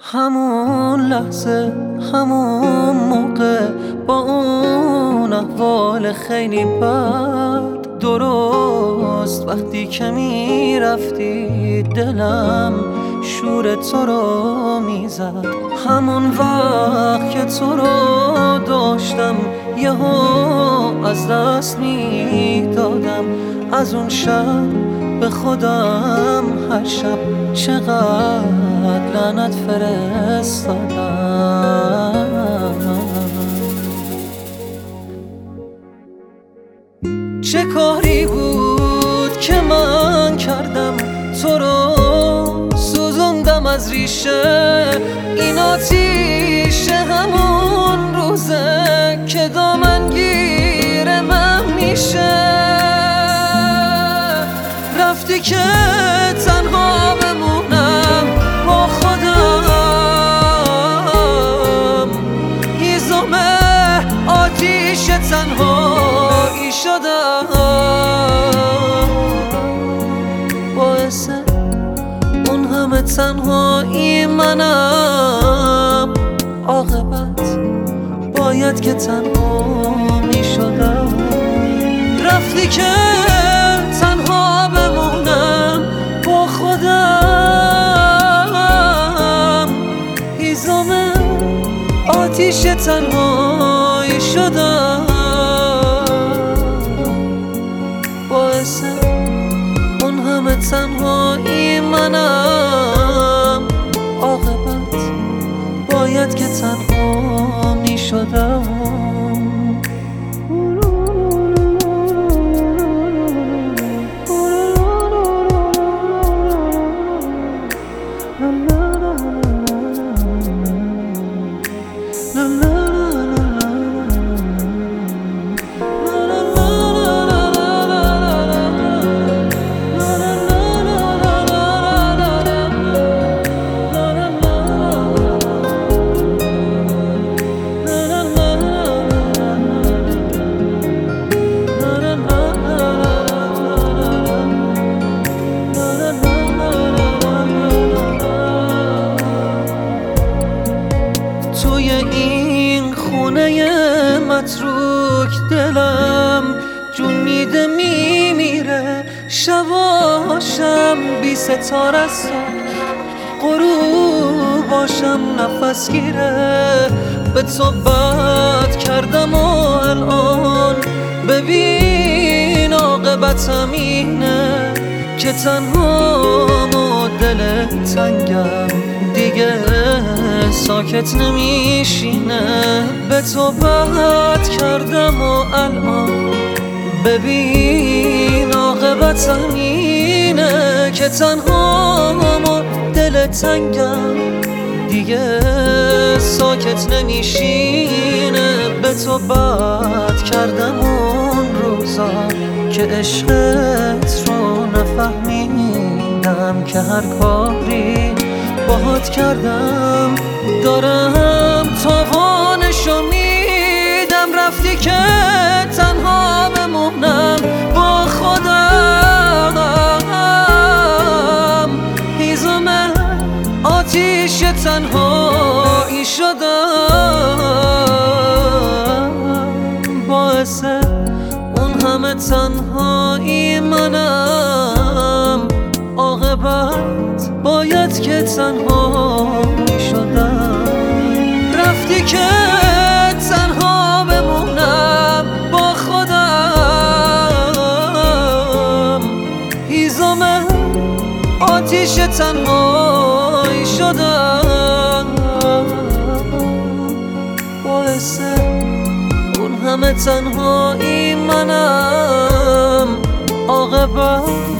همون لحظه همون موقع با اون احوال خیلی بد، درست وقتی که میرفتی دلم شور تو رو میزد. همون وقت که تو رو داشتم یهو از دست میدادم. از اون شب به خودم هر شب چقدر لعنت فرستادم. چه کاری بود که من کردم تو رو سوزوندم از ریشه؟ این آتیشه همون روزه که دامنگیر من میشه. رفتی که تنها بمونم با خودم، هیزم آتیش تنهایی شدم. باعث اون همه تنهایی منم، عاقبت باید که تنها می شدم. رفتی که تنها بمونم با خودم، هیزم آتیش تنهایی شدم. باعث اون همه تنهایی منم، عاقبت باید که تنها می شدم. توی این خونه متروک دلم جون میده میمیره. شباشم بی ستاره است، غروباشم نفس گیره. به تو بد کردم و الان ببین عاقبتم اینه که تنهام و دل تنگم دیگه ساکت نمیشینه. به تو بد کردم و الان ببین عاقبتم اینه که تنهام و دل تنگم دیگه ساکت نمیشینه. به تو بد کردم اون روزا که عشقت رو نفهمیدم، که هر کاری باهات کردم دارم تاوانشو میدم. رفتی که تنها بمونم با خودم، هیزم آتیش تنهایی شدم. باعث اون همه تنهایی منم، عاقبت باید که تنها می شدم. رفتی که تنها بمونم با خودم، هیزم آتیش تنهایی شدم. باعث اون همه تنهایی منم، عاقبت